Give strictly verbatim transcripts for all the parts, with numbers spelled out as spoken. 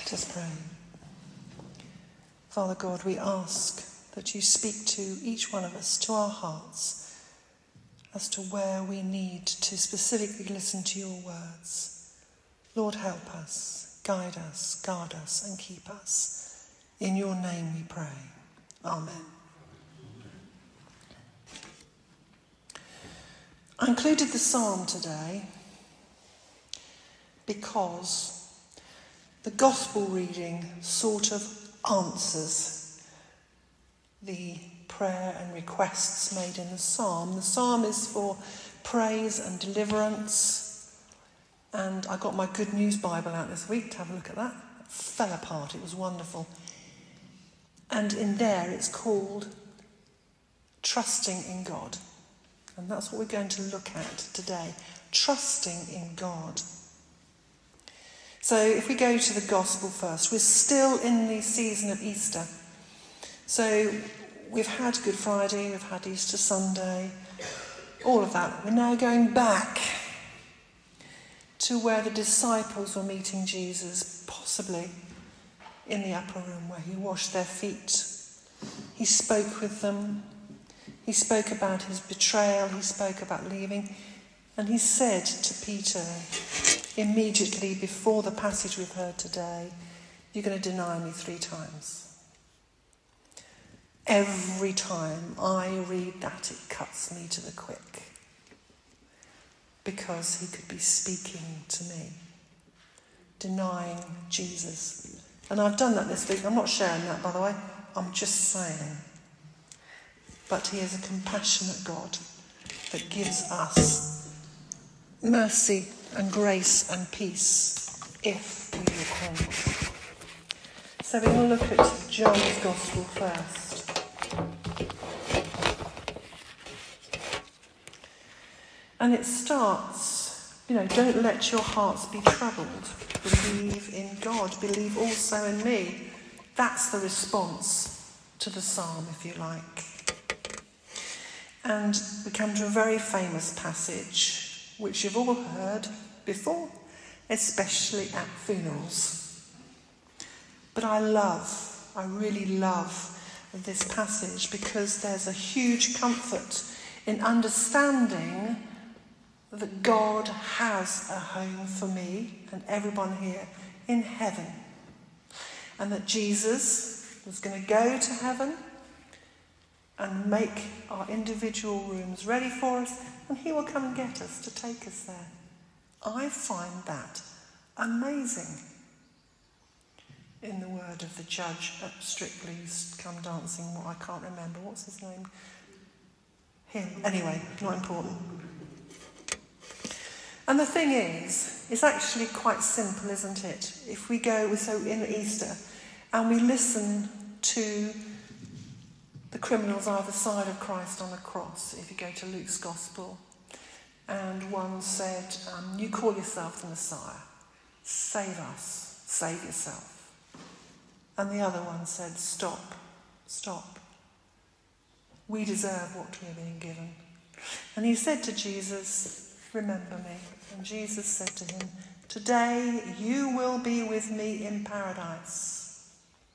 Let us pray. Father God, we ask that you speak to each one of us, to our hearts, as to where we need to specifically listen to your words. Lord, help us, guide us, guard us, and keep us. In your name we pray. Amen. I included the psalm today because the gospel reading sort of answers the prayer and requests made in the psalm. The psalm is for praise and deliverance, and I got my Good News Bible out this week to have a look at that. It fell apart, it was wonderful. And in there it's called Trusting in God. And that's what we're going to look at today. Trusting in God. So if we go to the gospel first, we're still in the season of Easter. So we've had Good Friday, we've had Easter Sunday, all of that. We're now going back to where the disciples were meeting Jesus, possibly in the upper room where he washed their feet. He spoke with them. He spoke about his betrayal. He spoke about leaving. And he said to Peter, immediately before the passage we've heard today, you're going to deny me three times. Every time I read that, it cuts me to the quick. Because he could be speaking to me, denying Jesus. And I've done that this week. I'm not sharing that, by the way. I'm just saying. But he is a compassionate God that gives us mercy and grace and peace if we repent. So we will look at John's Gospel first. And it starts, you know, don't let your hearts be troubled. Believe in God. Believe also in me. That's the response to the psalm, if you like. And we come to a very famous passage which you've all heard before, especially at funerals. But I love, I really love this passage because there's a huge comfort in understanding that God has a home for me and everyone here in heaven. And that Jesus was going to go to heaven and make our individual rooms ready for us, and he will come and get us to take us there. I find that amazing. In the word of the judge at Strictly's Come Dancing, what I can't remember, what's his name? Him. Anyway, not important. And the thing is, it's actually quite simple, isn't it? If we go, so in Easter, and we listen to the criminals either side of Christ on the cross, if you go to Luke's Gospel. And one said, um, you call yourself the Messiah. Save us. Save yourself. And the other one said, stop. Stop. We deserve what we're being given. And he said to Jesus, remember me. And Jesus said to him, today you will be with me in paradise.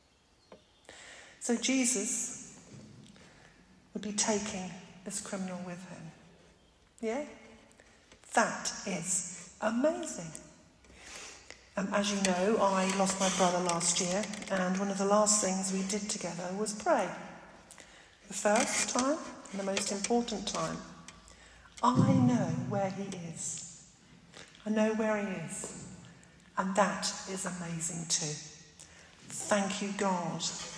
So Jesus would be taking this criminal with him. Yeah? That is amazing. Um, as you know, I lost my brother last year, and one of the last things we did together was pray. The first time, and the most important time. I know where he is. I know where he is. And that is amazing too. Thank you, God.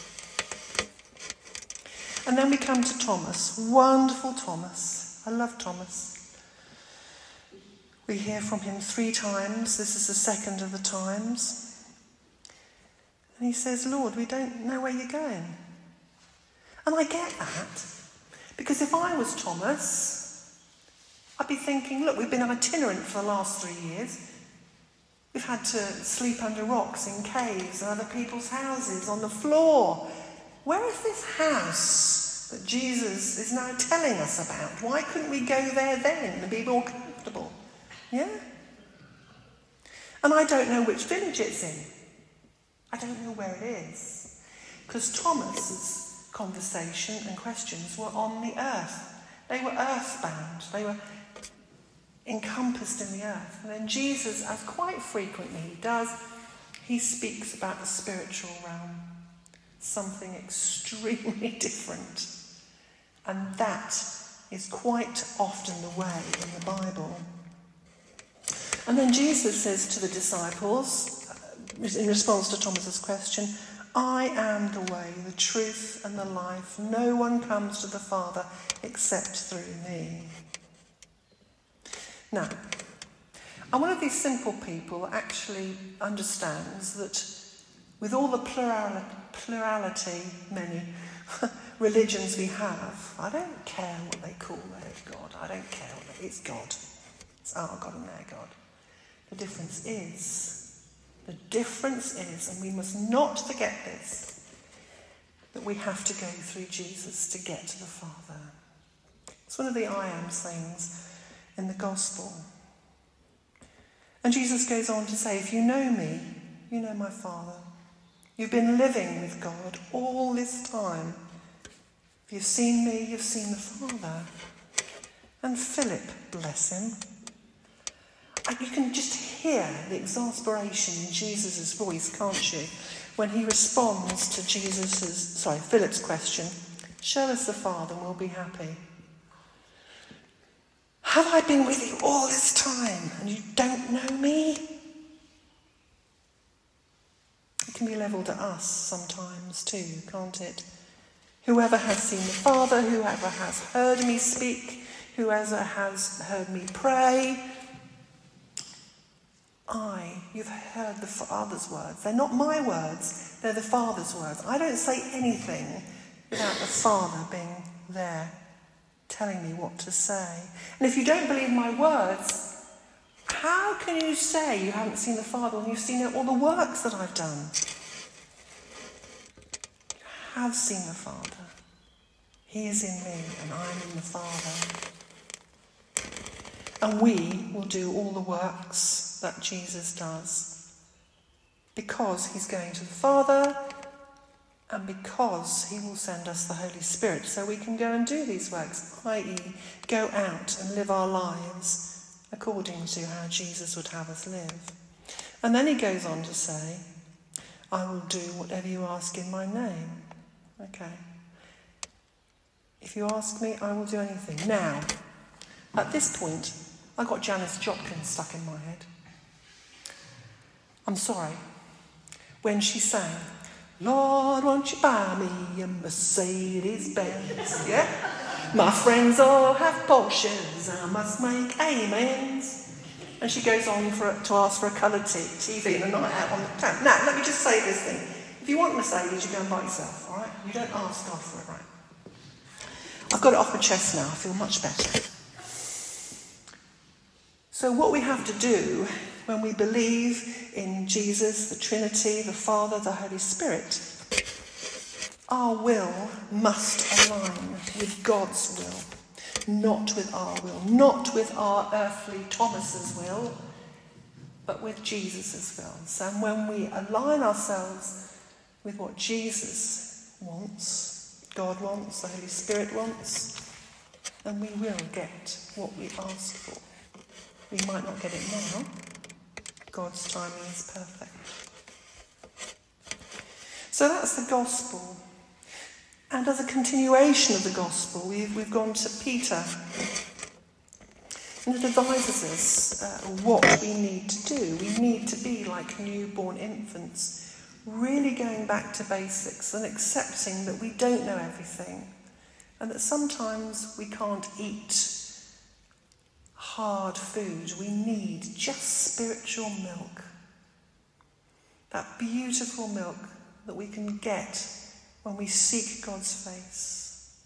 And then we come to Thomas. Wonderful Thomas. I love Thomas. We hear from him three times. This is the second of the times. And he says, Lord, we don't know where you're going. And I get that. Because if I was Thomas, I'd be thinking, look, we've been itinerant for the last three years. We've had to sleep under rocks in caves and other people's houses on the floor. Where is this house that Jesus is now telling us about? Why couldn't we go there then and be more comfortable? Yeah? And I don't know which village it's in. I where it is. Because Thomas's conversation and questions were on the earth. They were earthbound. They were encompassed in the earth. And then Jesus, as quite frequently he does, he speaks about the spiritual realm. Something extremely different. And that is quite often the way in the Bible. And then Jesus says to the disciples, in response to Thomas's question, I am the way, the truth and the life. No one comes to the Father except through me. Now, I'm one of these simple people that actually understands that with all the plural, plurality, many religions we have, I don't care what they call their God. I don't care what they, it's God. It's our God and their God. The difference is, the difference is, and we must not forget this, that we have to go through Jesus to get to the Father. It's one of the I am things in the gospel. And Jesus goes on to say, if you know me, you know my Father. You've been living with God all this time. If you've seen me, you've seen the Father. And Philip, bless him, you can just hear the exasperation in Jesus' voice, can't you? When he responds to Jesus's, sorry, Philip's question, show us the Father and we'll be happy. Have I been with you all this time and you don't know me? It can be levelled at us sometimes too, can't it? Whoever has seen the Father, whoever has heard me speak, whoever has heard me pray, I, you've heard the Father's words. They're not my words, they're the Father's words. I don't say anything without the Father being there, telling me what to say. And if you don't believe my words, how can you say you haven't seen the Father when you've seen all the works that I've done? You have seen the Father. He is in me and I'm in the Father. And we will do all the works that Jesus does because he's going to the Father and because he will send us the Holy Spirit so we can go and do these works, that is go out and live our lives according to how Jesus would have us live. And then he goes on to say, I will do whatever you ask in my name. Okay. If you ask me, I will do anything. Now, at this point, I got Janis Joplin stuck in my head. I'm sorry. When she sang, Lord, won't you buy me a Mercedes Benz? Yeah? My friends all have Porsches, I must make amens. And she goes on for, to ask for a coloured t- T V and a night out on the town. Now, let me just say this thing. If you want a Mercedes, you go and buy it yourself, all right? You don't ask God for it, right? I've got it off my chest now. I feel much better. So what we have to do when we believe in Jesus, the Trinity, the Father, the Holy Spirit, our will must align with God's will, not with our will, not with our earthly Thomas's will, but with Jesus' will. So when we align ourselves with what Jesus wants, God wants, the Holy Spirit wants, then we will get what we ask for. We might not get it now. God's timing is perfect. So that's the gospel. And as a continuation of the gospel, we've, we've gone to Peter. And it advises us uh, what we need to do. We need to be like newborn infants, really going back to basics and accepting that we don't know everything and that sometimes we can't eat hard food. We need just spiritual milk. That beautiful milk that we can get when we seek God's face.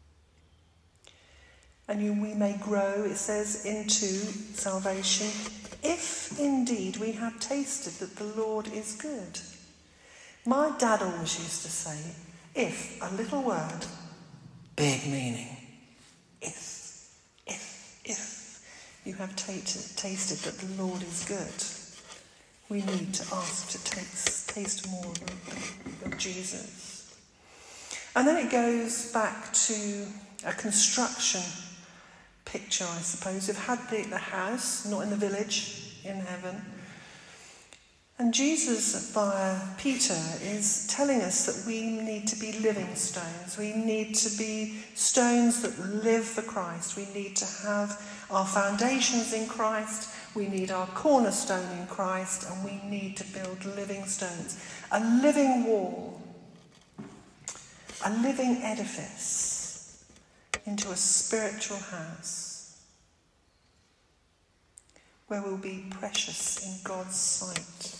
And you, we may grow, it says, into salvation if indeed we have tasted that the Lord is good. My dad always used to say, if, a little word, big meaning. If, if, if. You have t- tasted that the Lord is good. we need to ask to taste, taste more of, of Jesus. And then it goes back to a construction picture, I suppose. We've had the, the house, not in the village, in heaven. And Jesus, via Peter, is telling us that we need to be living stones. We need to be stones that live for Christ. We need to have our foundations in Christ. We need our cornerstone in Christ. And we need to build living stones. A living wall. A living edifice into a spiritual house where we'll be precious in God's sight.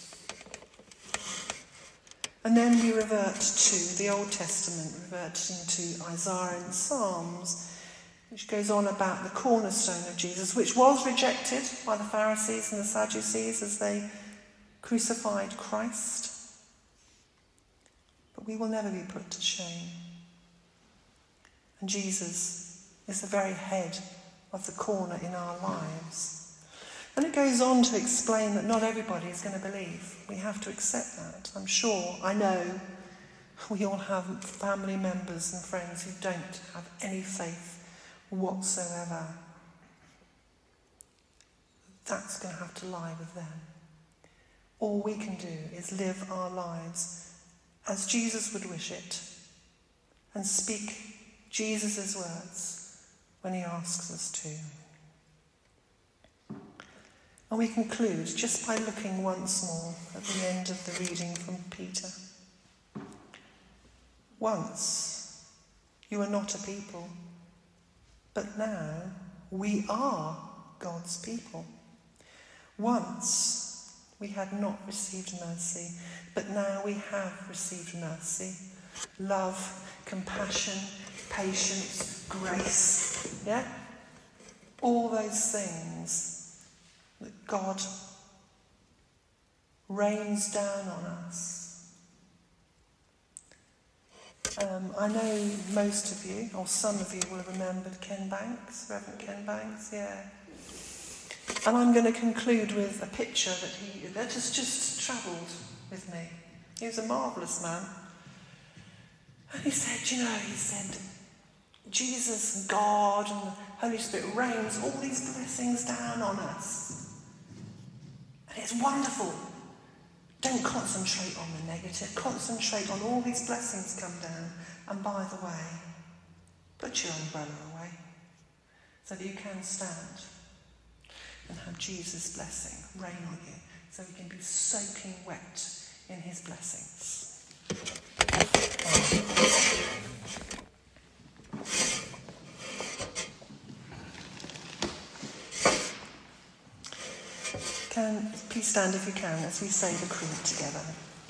And then we revert to the Old Testament, reverting to Isaiah and Psalms, which goes on about the cornerstone of Jesus, which was rejected by the Pharisees and the Sadducees as they crucified Christ. But we will never be put to shame. And Jesus is the very head of the corner in our lives. And it goes on to explain that not everybody is going to believe. We have to accept that. I'm sure, I know, we all have family members and friends who don't have any faith whatsoever. That's going to have to lie with them. All we can do is live our lives as Jesus would wish it and speak Jesus' words when he asks us to. And we conclude just by looking once more at the end of the reading from Peter. Once you were not a people, but now we are God's people. Once we had not received mercy, but now we have received mercy. Love, compassion, patience, grace. Yeah? All those things that God rains down on us. Um, I know most of you, or some of you, will have remembered Ken Banks, Reverend Ken Banks, yeah. And I'm going to conclude with a picture that he that has just travelled with me. He was a marvellous man. And he said, you know, he said, Jesus and God and the Holy Spirit rains all these blessings down on us. And it's wonderful. Don't concentrate on the negative. Concentrate on all these blessings come down. And by the way, put your umbrella away so that you can stand and have Jesus' blessing rain on you so you can be soaking wet in his blessings. Amen. Can, please stand if you can as we say the creed together.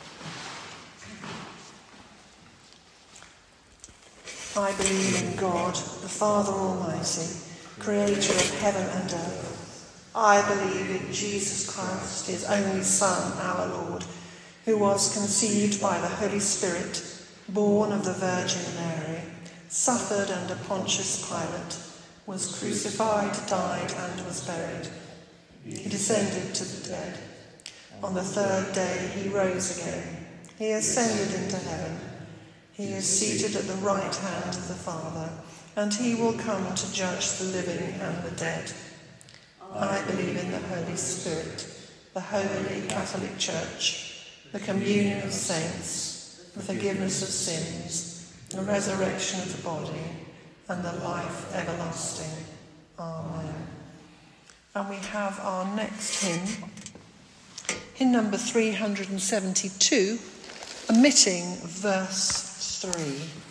I believe in God, the Father Almighty, creator of heaven and earth. I believe in Jesus Christ, his only Son, our Lord, who was conceived by the Holy Spirit, born of the Virgin Mary, suffered under Pontius Pilate, was crucified, died, and was buried. He descended to the dead. On the third day he rose again. He ascended into heaven. He is seated at the right hand of the Father, and he will come to judge the living and the dead. I believe in the Holy Spirit, the Holy Catholic Church, the communion of saints, the forgiveness of sins, the resurrection of the body, and the life everlasting. Amen. And we have our next hymn, hymn number three hundred seventy-two, omitting verse three.